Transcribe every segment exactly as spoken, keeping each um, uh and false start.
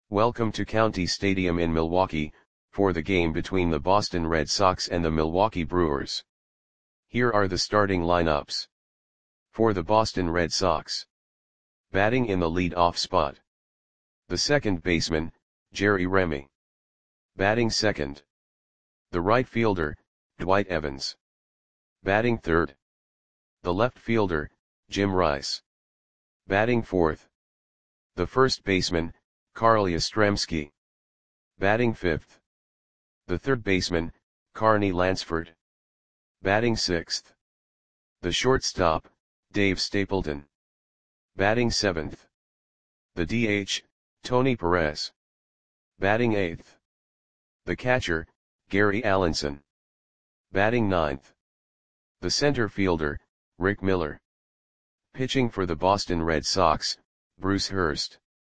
Welcome to County Stadium in Milwaukee, for the game between the Boston Red Sox and the Milwaukee Brewers. Here are the starting lineups. For the Boston Red Sox. Batting in the lead-off spot. The second baseman, Jerry Remy. Batting second. The right fielder, Dwight Evans. Batting third. The left fielder, Jim Rice. Batting fourth. The first baseman, Carl Yastrzemski. Batting fifth. The third baseman, Carney Lansford. Batting sixth. The shortstop, Dave Stapleton. Batting seventh. The D H, Tony Perez. Batting eighth. The catcher, Gary Allenson. Batting ninth. The center fielder, Rick Miller. Pitching for the Boston Red Sox, Bruce Hurst.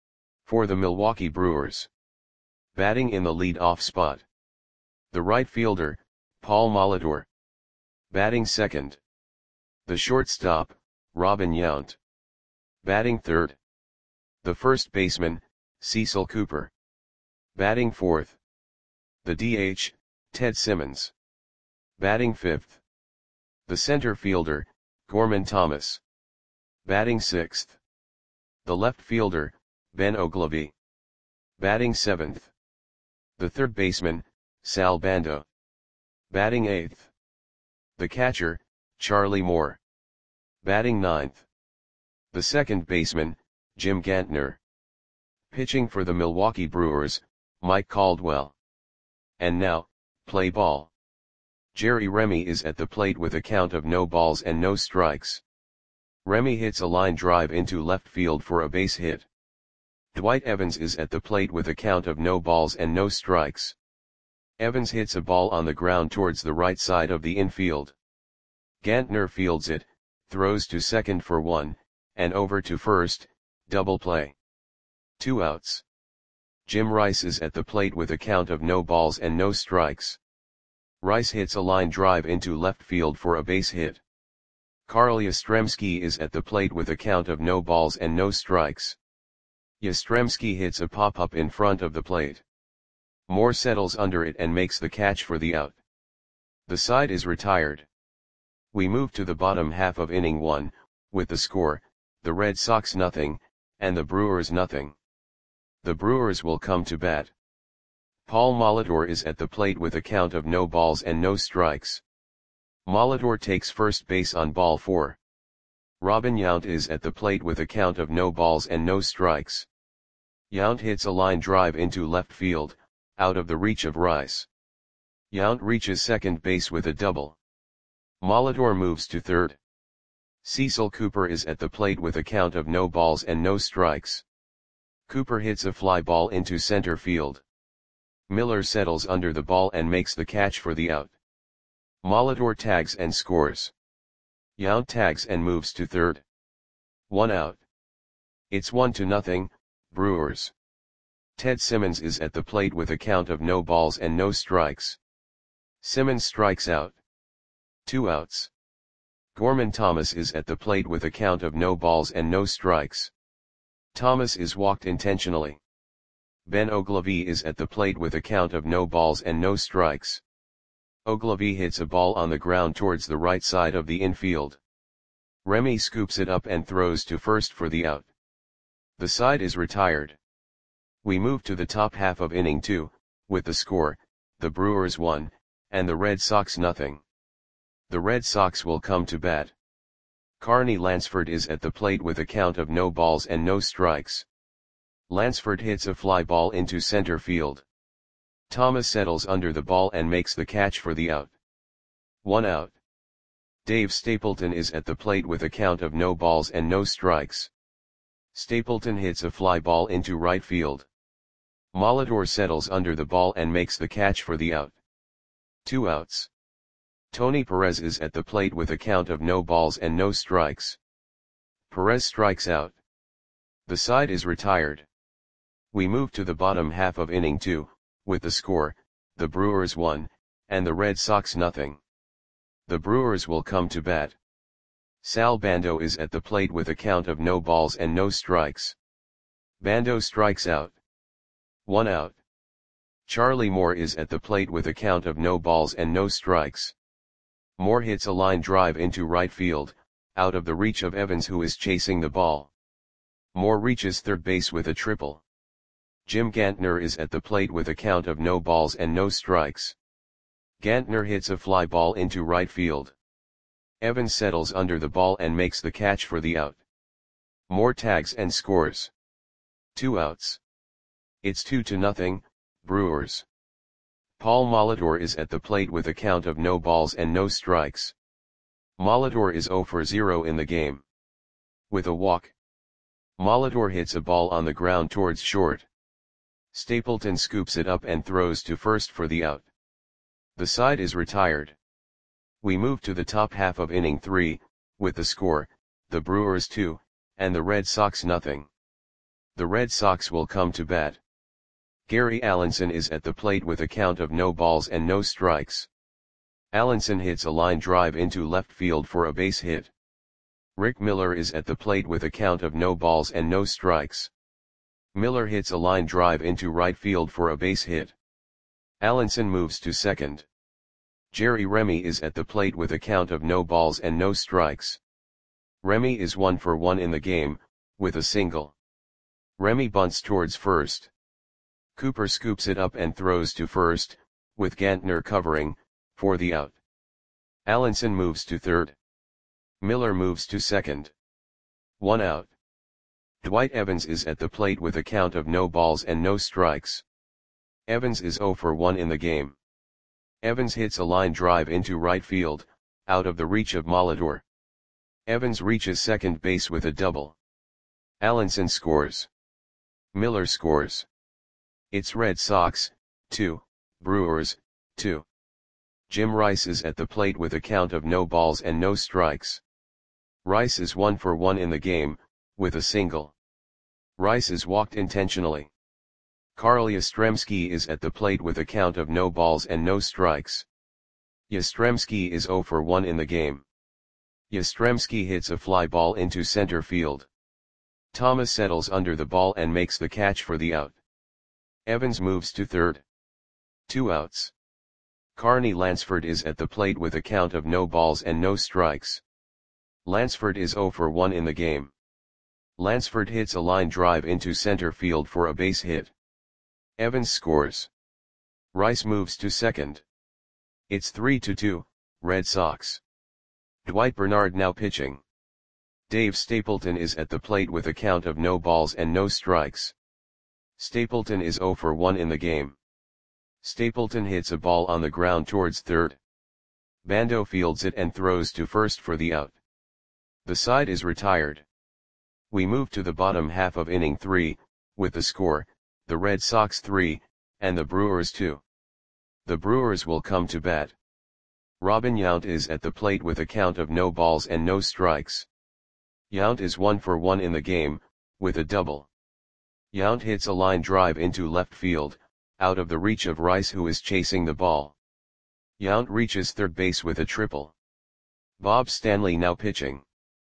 For the Milwaukee Brewers. Batting in the lead-off spot. The right fielder, Paul Molitor. Batting second. The shortstop, Robin Yount. Batting third. The first baseman, Cecil Cooper. Batting fourth. The D H, Ted Simmons. Batting fifth. The center fielder, Gorman Thomas. Batting sixth. The left fielder, Ben Oglivie. Batting seventh. The third baseman, Sal Bando. Batting eighth. The catcher, Charlie Moore. Batting ninth. The second baseman, Jim Gantner. Pitching for the Milwaukee Brewers, Mike Caldwell. And now, play ball. Jerry Remy is at the plate with a count of no balls and no strikes. Remy hits a line drive into left field for a base hit. Dwight Evans is at the plate with a count of no balls and no strikes. Evans hits a ball on the ground towards the right side of the infield. Gantner fields it, throws to second for one, and over to first, double play. Two outs. Jim Rice is at the plate with a count of no balls and no strikes. Rice hits a line drive into left field for a base hit. Carl Yastrzemski is at the plate with a count of no balls and no strikes. Yastrzemski hits a pop-up in front of the plate. Moore settles under it and makes the catch for the out. The side is retired. We move to the bottom half of inning one, with the score, the Red Sox nothing, and the Brewers nothing. The Brewers will come to bat. Paul Molitor is at the plate with a count of no balls and no strikes. Molitor takes first base on ball four. Robin Yount is at the plate with a count of no balls and no strikes. Yount hits a line drive into left field, out of the reach of Rice. Yount reaches second base with a double. Molitor moves to third. Cecil Cooper is at the plate with a count of no balls and no strikes. Cooper hits a fly ball into center field. Miller settles under the ball and makes the catch for the out. Molitor tags and scores. Yount tags and moves to third. One out. It's one to nothing, Brewers. Ted Simmons is at the plate with a count of no balls and no strikes. Simmons strikes out. Two outs. Gorman Thomas is at the plate with a count of no balls and no strikes. Thomas is walked intentionally. Ben Oglivie is at the plate with a count of no balls and no strikes. Oglivie hits a ball on the ground towards the right side of the infield. Remy scoops it up and throws to first for the out. The side is retired. We move to the top half of inning two, with the score, the Brewers one, and the Red Sox nothing. The Red Sox will come to bat. Carney Lansford is at the plate with a count of no balls and no strikes. Lansford hits a fly ball into center field. Thomas settles under the ball and makes the catch for the out. One out. Dave Stapleton is at the plate with a count of no balls and no strikes. Stapleton hits a fly ball into right field. Molitor settles under the ball and makes the catch for the out. Two outs. Tony Perez is at the plate with a count of no balls and no strikes. Perez strikes out. The side is retired. We move to the bottom half of inning two, with the score, the Brewers one, and the Red Sox nothing. The Brewers will come to bat. Sal Bando is at the plate with a count of no balls and no strikes. Bando strikes out. one out. Charlie Moore is at the plate with a count of no balls and no strikes. Moore hits a line drive into right field, out of the reach of Evans who is chasing the ball. Moore reaches third base with a triple. Jim Gantner is at the plate with a count of no balls and no strikes. Gantner hits a fly ball into right field. Evans settles under the ball and makes the catch for the out. Moore tags and scores. Two outs. It's two to nothing, Brewers. Paul Molitor is at the plate with a count of no balls and no strikes. Molitor is zero for zero in the game. With a walk. Molitor hits a ball on the ground towards short. Stapleton scoops it up and throws to first for the out. The side is retired. We move to the top half of inning three, with the score, the Brewers two, and the Red Sox nothing. The Red Sox will come to bat. Gary Allenson is at the plate with a count of no balls and no strikes. Allenson hits a line drive into left field for a base hit. Rick Miller is at the plate with a count of no balls and no strikes. Miller hits a line drive into right field for a base hit. Allenson moves to second. Jerry Remy is at the plate with a count of no balls and no strikes. Remy is one for one in the game, with a single. Remy bunts towards first. Cooper scoops it up and throws to first, with Gantner covering, for the out. Allenson moves to third. Miller moves to second. One out. Dwight Evans is at the plate with a count of no balls and no strikes. Evans is zero for one in the game. Evans hits a line drive into right field, out of the reach of Molitor. Evans reaches second base with a double. Allenson scores. Miller scores. It's Red Sox, two, Brewers, two. Jim Rice is at the plate with a count of no balls and no strikes. Rice is one for one in the game, with a single. Rice is walked intentionally. Carl Yastrzemski is at the plate with a count of no balls and no strikes. Yastrzemski is zero for one in the game. Yastrzemski hits a fly ball into center field. Thomas settles under the ball and makes the catch for the out. Evans moves to third. Two outs. Carney Lansford is at the plate with a count of no balls and no strikes. Lansford is zero for one in the game. Lansford hits a line drive into center field for a base hit. Evans scores. Rice moves to second. It's three to two, Red Sox. Dwight Bernard now pitching. Dave Stapleton is at the plate with a count of no balls and no strikes. Stapleton is zero for one in the game. Stapleton hits a ball on the ground towards third. Bando fields it and throws to first for the out. The side is retired. We move to the bottom half of inning three, with the score, the Red Sox three, and the Brewers two. The Brewers will come to bat. Robin Yount is at the plate with a count of no balls and no strikes. Yount is one for one in the game, with a double. Yount hits a line drive into left field, out of the reach of Rice who is chasing the ball. Yount reaches third base with a triple. Bob Stanley now pitching.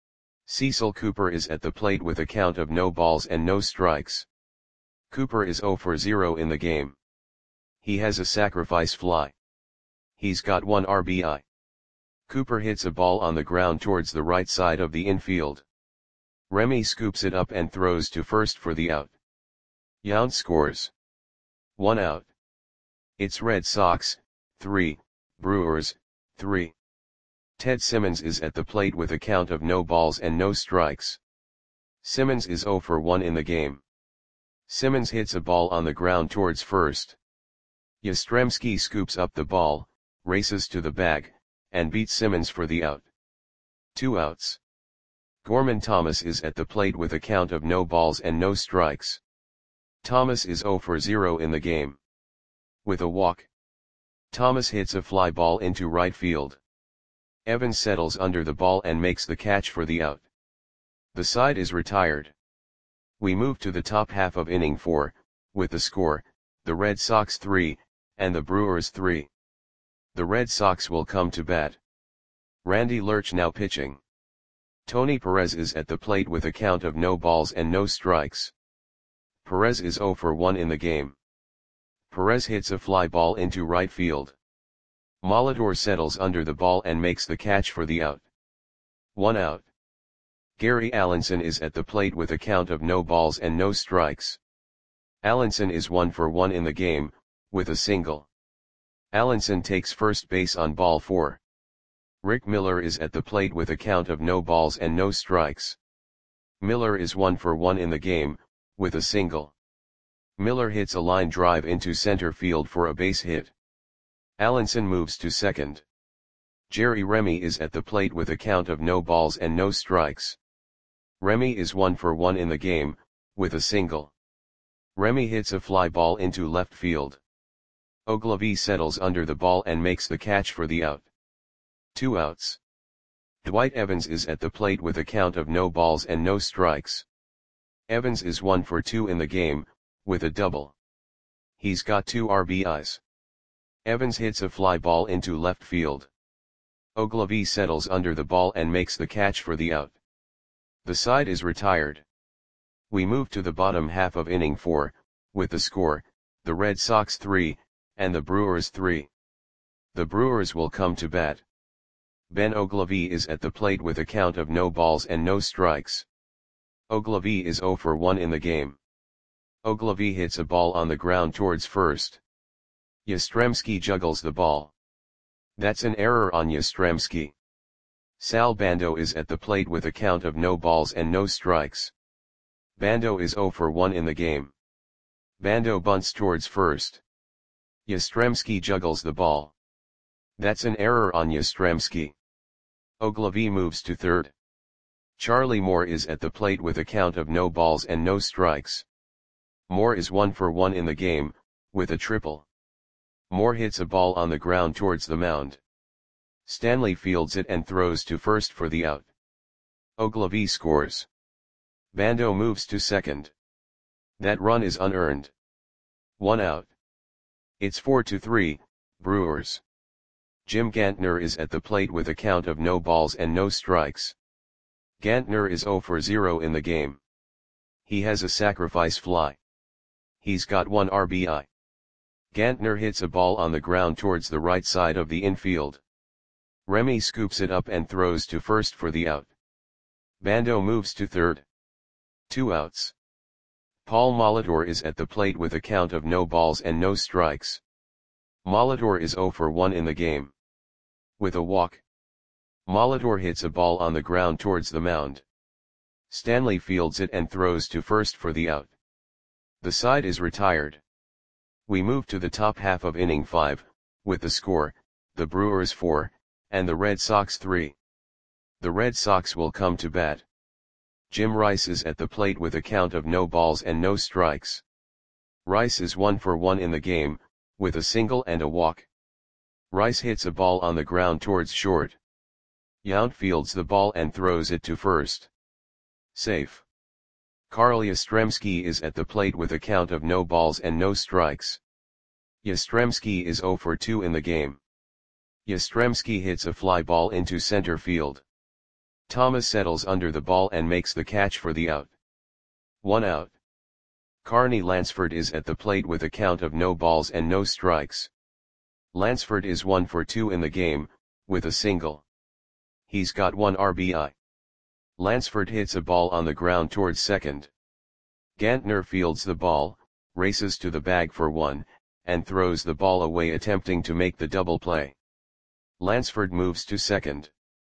Cecil Cooper is at the plate with a count of no balls and no strikes. Cooper is zero for zero in the game. He has a sacrifice fly. He's got one R B I. Cooper hits a ball on the ground towards the right side of the infield. Remy scoops it up and throws to first for the out. Yount scores. One out. It's Red Sox, three, Brewers, three. Ted Simmons is at the plate with a count of no balls and no strikes. Simmons is zero for one in the game. Simmons hits a ball on the ground towards first. Yastrzemski scoops up the ball, races to the bag, and beats Simmons for the out. Two outs. Gorman Thomas is at the plate with a count of no balls and no strikes. Thomas is zero for zero in the game. With a walk. Thomas hits a fly ball into right field. Evans settles under the ball and makes the catch for the out. The side is retired. We move to the top half of inning four, with the score, the Red Sox three, and the Brewers three. The Red Sox will come to bat. Randy Lurch now pitching. Tony Perez is at the plate with a count of no balls and no strikes. Perez is zero for one in the game. Perez hits a fly ball into right field. Molitor settles under the ball and makes the catch for the out. One out. Gary Allenson is at the plate with a count of no balls and no strikes. Allenson is one for one in the game, with a single. Allenson takes first base on ball four. Rick Miller is at the plate with a count of no balls and no strikes. Miller is one for one in the game, with a single. Miller hits a line drive into center field for a base hit. Allenson moves to second. Jerry Remy is at the plate with a count of no balls and no strikes. Remy is one for one in the game, with a single. Remy hits a fly ball into left field. Ogilvie settles under the ball and makes the catch for the out. Two outs. Dwight Evans is at the plate with a count of no balls and no strikes. Evans is one for two in the game, with a double. He's got two R B Is. Evans hits a fly ball into left field. Ogilvie settles under the ball and makes the catch for the out. The side is retired. We move to the bottom half of inning four, with the score, the Red Sox three, and the Brewers three. The Brewers will come to bat. Ben Ogilvie is at the plate with a count of no balls and no strikes. Ogilvie is zero for one in the game. Ogilvie hits a ball on the ground towards first. Yastrzemski juggles the ball. That's an error on Yastrzemski. Sal Bando is at the plate with a count of no balls and no strikes. Bando is zero for one in the game. Bando bunts towards first. Yastrzemski juggles the ball. That's an error on Yastrzemski. Ogilvie moves to third. Charlie Moore is at the plate with a count of no balls and no strikes. Moore is one for one in the game, with a triple. Moore hits a ball on the ground towards the mound. Stanley fields it and throws to first for the out. Ogilvie scores. Bando moves to second. That run is unearned. One out. It's four to three, Brewers. Jim Gantner is at the plate with a count of no balls and no strikes. Gantner is zero for zero in the game. He has a sacrifice fly. He's got one R B I. Gantner hits a ball on the ground towards the right side of the infield. Remy scoops it up and throws to first for the out. Bando moves to third. Two outs. Paul Molitor is at the plate with a count of no balls and no strikes. Molitor is zero for one in the game. With a walk. Molitor hits a ball on the ground towards the mound. Stanley fields it and throws to first for the out. The side is retired. We move to the top half of inning five, with the score, the Brewers four, and the Red Sox three. The Red Sox will come to bat. Jim Rice is at the plate with a count of no balls and no strikes. Rice is one for one in the game, with a single and a walk. Rice hits a ball on the ground towards short. Yount fields the ball and throws it to first. Safe. Carl Yastrzemski is at the plate with a count of no balls and no strikes. Yastrzemski is zero for two in the game. Yastrzemski hits a fly ball into center field. Thomas settles under the ball and makes the catch for the out. One out. Carney Lansford is at the plate with a count of no balls and no strikes. Lansford is one for two in the game, with a single. He's got one R B I. Lansford hits a ball on the ground towards second. Gantner fields the ball, races to the bag for one, and throws the ball away attempting to make the double play. Lansford moves to second.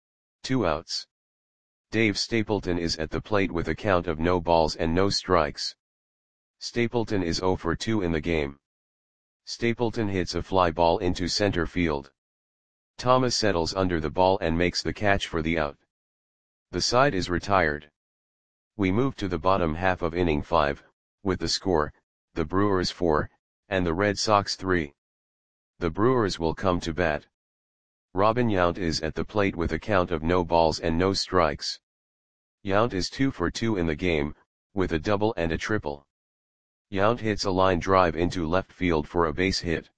Two outs. Dave Stapleton is at the plate with a count of no balls and no strikes. Stapleton is zero for two in the game. Stapleton hits a fly ball into center field. Thomas settles under the ball and makes the catch for the out. The side is retired. We move to the bottom half of inning five, with the score, the Brewers four, and the Red Sox three. The Brewers will come to bat. Robin Yount is at the plate with a count of no balls and no strikes. Yount is two for two in the game, with a double and a triple. Yount hits a line drive into left field for a base hit.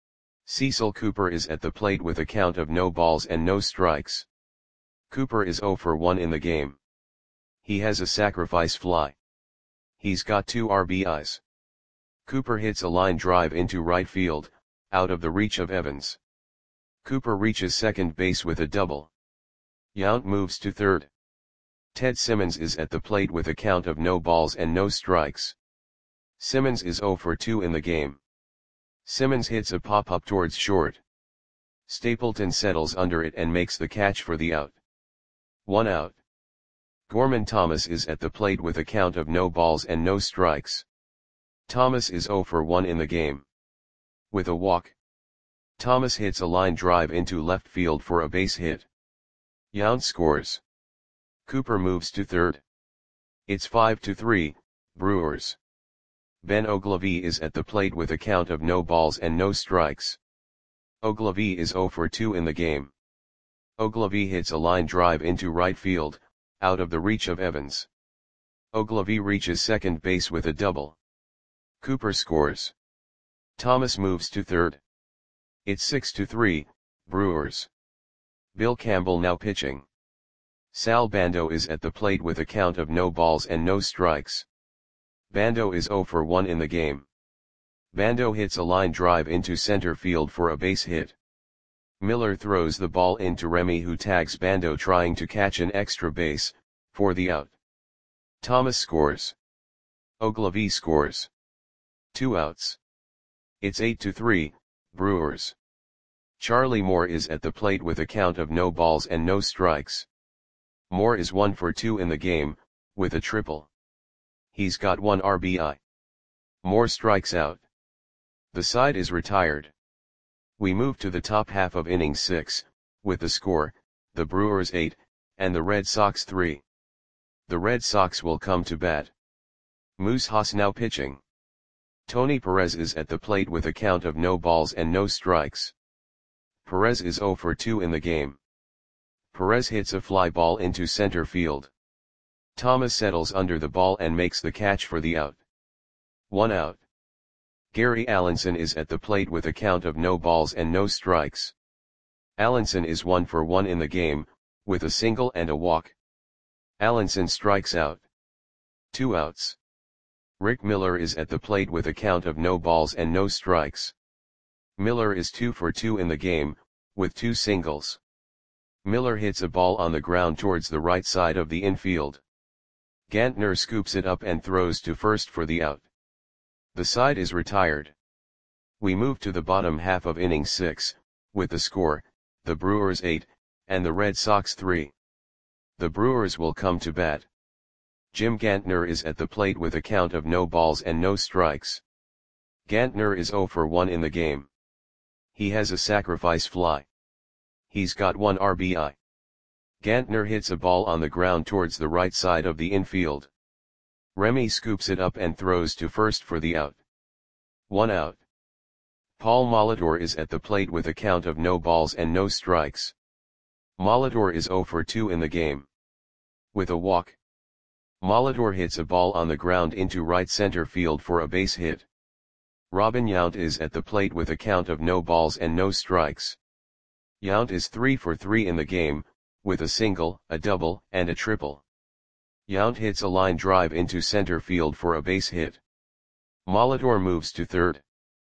Cecil Cooper is at the plate with a count of no balls and no strikes. Cooper is zero for one in the game. He has a sacrifice fly. He's got two R B Is. Cooper hits a line drive into right field, out of the reach of Evans. Cooper reaches second base with a double. Yount moves to third. Ted Simmons is at the plate with a count of no balls and no strikes. Simmons is oh for two in the game. Simmons hits a pop-up towards short. Stapleton settles under it and makes the catch for the out. One out. Gorman Thomas is at the plate with a count of no balls and no strikes. Thomas is oh for one in the game. With a walk, Thomas hits a line drive into left field for a base hit. Yount scores. Cooper moves to third. It's five to three, Brewers. Ben Oglivie is at the plate with a count of no balls and no strikes. Oglivie is oh for two in the game. Oglivie hits a line drive into right field, out of the reach of Evans. Oglivie reaches second base with a double. Cooper scores. Thomas moves to third. It's six to three, Brewers. Bill Campbell now pitching. Sal Bando is at the plate with a count of no balls and no strikes. Bando is oh for one in the game. Bando hits a line drive into center field for a base hit. Miller throws the ball into Remy, who tags Bando trying to catch an extra base, for the out. Thomas scores. Oglivie scores. Two outs. It's eight to three, Brewers. Charlie Moore is at the plate with a count of no balls and no strikes. Moore is one for two in the game, with a triple. He's got one R B I. Moore strikes out. The side is retired. We move to the top half of inning six, with the score, the Brewers eight, and the Red Sox three. The Red Sox will come to bat. Moose Haas now pitching. Tony Perez is at the plate with a count of no balls and no strikes. Perez is oh for two in the game. Perez hits a fly ball into center field. Thomas settles under the ball and makes the catch for the out. One out. Gary Allenson is at the plate with a count of no balls and no strikes. Allenson is one for one in the game, with a single and a walk. Allenson strikes out. Two outs. Rick Miller is at the plate with a count of no balls and no strikes. Miller is two for two in the game, with two singles. Miller hits a ball on the ground towards the right side of the infield. Gantner scoops it up and throws to first for the out. The side is retired. We move to the bottom half of inning six, with the score, the Brewers eight, and the Red Sox three. The Brewers will come to bat. Jim Gantner is at the plate with a count of no balls and no strikes. Gantner is oh for one in the game. He has a sacrifice fly. He's got one R B I. Gantner hits a ball on the ground towards the right side of the infield. Remy scoops it up and throws to first for the out. One out. Paul Molitor is at the plate with a count of no balls and no strikes. Molitor is oh for two in the game. With a walk, Molitor hits a ball on the ground into right center field for a base hit. Robin Yount is at the plate with a count of no balls and no strikes. Yount is three for three in the game, with a single, a double, and a triple. Yount hits a line drive into center field for a base hit. Molitor moves to third.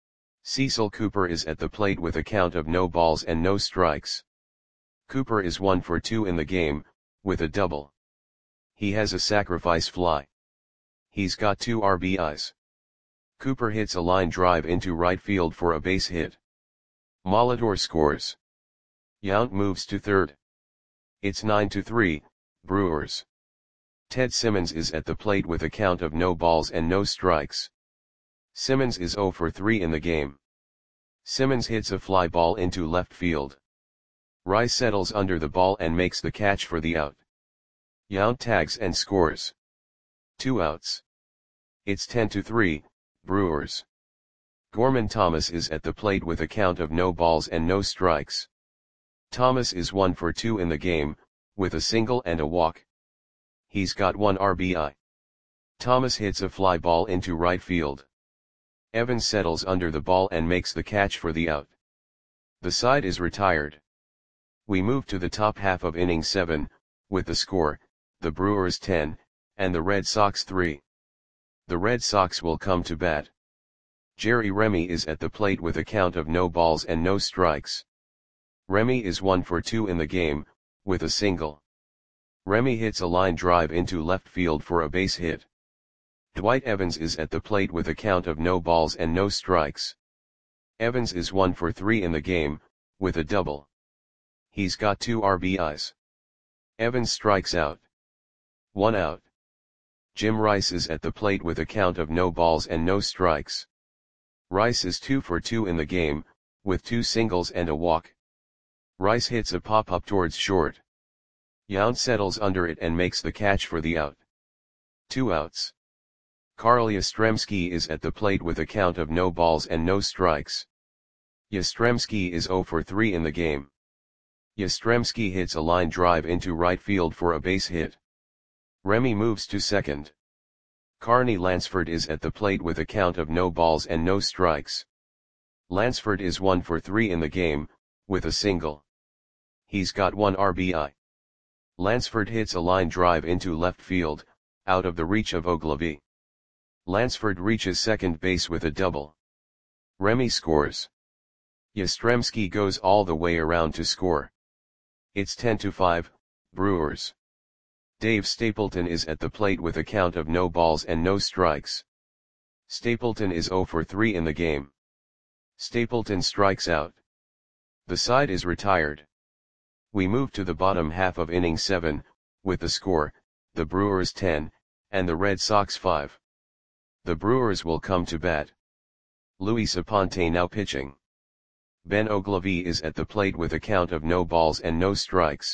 Cecil Cooper is at the plate with a count of no balls and no strikes. Cooper is one for two in the game, with a double. He has a sacrifice fly. He's got two R B Is. Cooper hits a line drive into right field for a base hit. Molitor scores. Yount moves to third. It's nine to three, Brewers. Ted Simmons is at the plate with a count of no balls and no strikes. Simmons is oh for three in the game. Simmons hits a fly ball into left field. Rice settles under the ball and makes the catch for the out. Yount tags and scores. Two outs. It's ten to three, Brewers. Gorman Thomas is at the plate with a count of no balls and no strikes. Thomas is one for two in the game, with a single and a walk. He's got one R B I. Thomas hits a fly ball into right field. Evans settles under the ball and makes the catch for the out. The side is retired. We move to the top half of inning seven, with the score, the Brewers ten, and the Red Sox three. The Red Sox will come to bat. Jerry Remy is at the plate with a count of no balls and no strikes. Remy is one for two in the game, with a single. Remy hits a line drive into left field for a base hit. Dwight Evans is at the plate with a count of no balls and no strikes. Evans is one for three in the game, with a double. He's got two R B Is. Evans strikes out. One out. Jim Rice is at the plate with a count of no balls and no strikes. Rice is two for two in the game, with two singles and a walk. Rice hits a pop-up towards short. Yount settles under it and makes the catch for the out. Two outs. Carl Yastrzemski is at the plate with a count of no balls and no strikes. Yastrzemski is zero for three in the game. Yastrzemski hits a line drive into right field for a base hit. Remy moves to second. Carney Lansford is at the plate with a count of no balls and no strikes. Lansford is one for three in the game, with a single. He's got one R B I. Lansford hits a line drive into left field, out of the reach of Ogilvy. Lansford reaches second base with a double. Remy scores. Yastrzemski goes all the way around to score. It's ten to five, Brewers. Dave Stapleton is at the plate with a count of no balls and no strikes. Stapleton is zero for three in the game. Stapleton strikes out. The side is retired. We move to the bottom half of inning seven, with the score, the Brewers ten, and the Red Sox five. The Brewers will come to bat. Luis Aponte now pitching. Ben Ogilvy is at the plate with a count of no balls and no strikes.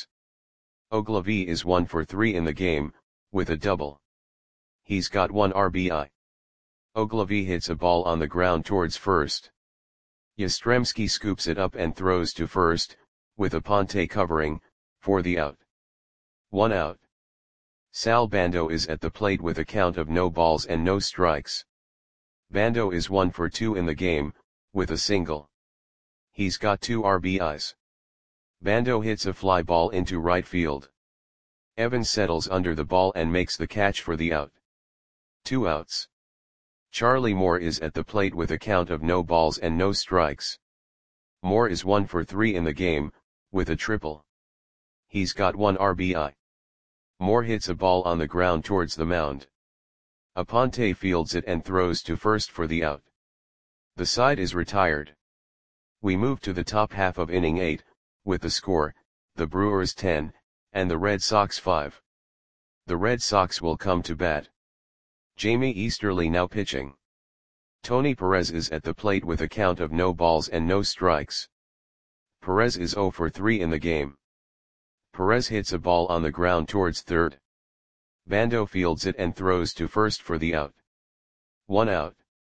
Ogilvy is one for three in the game, with a double. He's got one R B I. Ogilvy hits a ball on the ground towards first. Yastrzemski scoops it up and throws to first, with Aponte covering, for the out. One out. Sal Bando is at the plate with a count of no balls and no strikes. Bando is one for two in the game, with a single. He's got two R B Is. Bando hits a fly ball into right field. Evans settles under the ball and makes the catch for the out. Two outs. Charlie Moore is at the plate with a count of no balls and no strikes. Moore is one for three in the game, with a triple. He's got one R B I. Moore hits a ball on the ground towards the mound. Aponte fields it and throws to first for the out. The side is retired. We move to the top half of inning eight, with the score, the Brewers ten, and the Red Sox five. The Red Sox will come to bat. Jamie Easterly now pitching. Tony Perez is at the plate with a count of no balls and no strikes. Perez is zero for three in the game. Perez hits a ball on the ground towards third. Bando fields it and throws to first for the out. One out.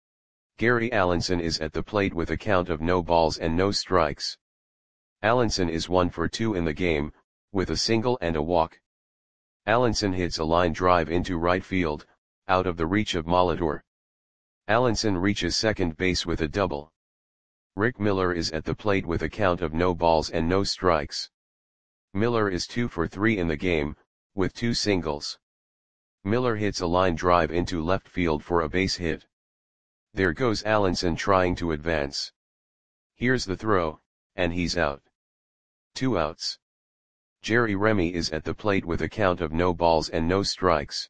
Gary Allenson is at the plate with a count of no balls and no strikes. Allenson is one for two in the game, with a single and a walk. Allenson hits a line drive into right field, out of the reach of Molitor. Allenson reaches second base with a double. Rick Miller is at the plate with a count of no balls and no strikes. Miller is two for three in the game, with two singles. Miller hits a line drive into left field for a base hit. There goes Allenson trying to advance. Here's the throw, and he's out. Two outs. Jerry Remy is at the plate with a count of no balls and no strikes.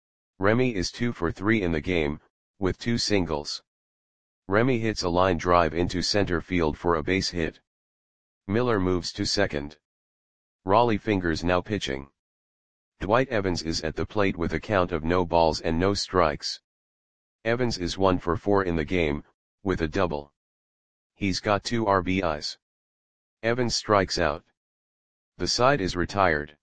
Remy is two for three in the game, with two singles. Remy hits a line drive into center field for a base hit. Miller moves to second. Raleigh Fingers now pitching. Dwight Evans is at the plate with a count of no balls and no strikes. Evans is one for four in the game, with a double. He's got two R B Is. Evans strikes out. The side is retired.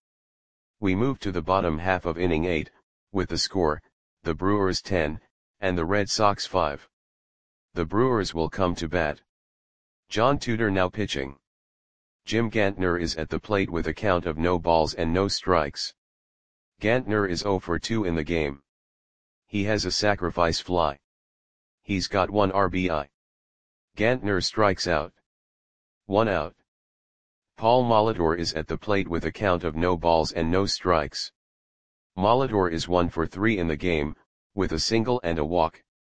We move to the bottom half of inning eight, with the score, the Brewers ten, and the Red Sox five. The Brewers will come to bat. John Tudor now pitching. Jim Gantner is at the plate with a count of no balls and no strikes. Gantner is zero for two in the game. He has a sacrifice fly. He's got one R B I. Gantner strikes out. One out. Paul Molitor is at the plate with a count of no balls and no strikes. Molitor is one for three in the game, with a single and a walk.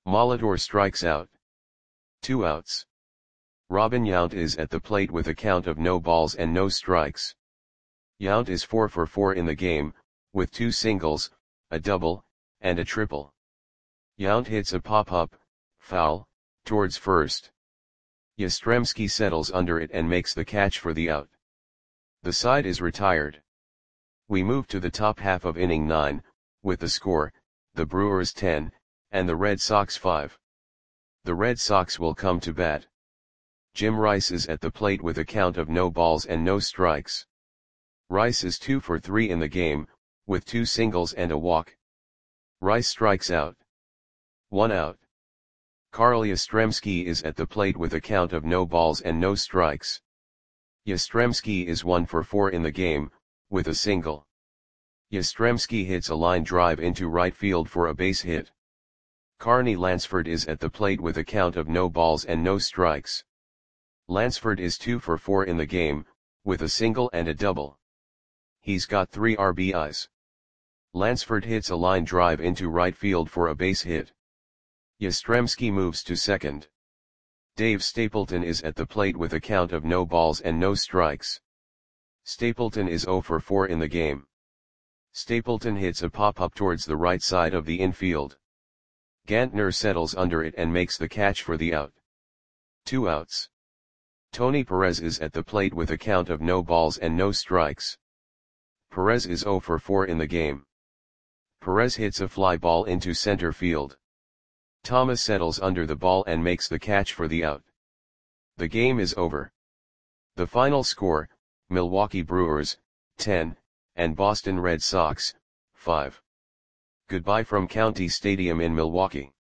Molitor strikes out. Two outs. Robin Yount is at the plate with a count of no balls and no strikes. Yount is four for four in the game, with two singles, a double, and a triple. Yount hits a pop-up, foul, towards first. Yastrzemski settles under it and makes the catch for the out. The side is retired. We move to the top half of inning nine, with the score, the Brewers ten, and the Red Sox five. The Red Sox will come to bat. Jim Rice is at the plate with a count of no balls and no strikes. Rice is two for three in the game, with two singles and a walk. Rice strikes out. One out. Carl Yastrzemski is at the plate with a count of no balls and no strikes. Yastrzemski is one for four in the game, with a single. Yastrzemski hits a line drive into right field for a base hit. Carney Lansford is at the plate with a count of no balls and no strikes. Lansford is two for four in the game, with a single and a double. He's got three R B Is. Lansford hits a line drive into right field for a base hit. Yastrzemski moves to second. Dave Stapleton is at the plate with a count of no balls and no strikes. Stapleton is zero for four in the game. Stapleton hits a pop-up towards the right side of the infield. Gantner settles under it and makes the catch for the out. Two outs. Tony Perez is at the plate with a count of no balls and no strikes. Perez is zero for four in the game. Perez hits a fly ball into center field. Thomas settles under the ball and makes the catch for the out. The game is over. The final score, Milwaukee Brewers, ten, and Boston Red Sox, five. Goodbye from County Stadium in Milwaukee.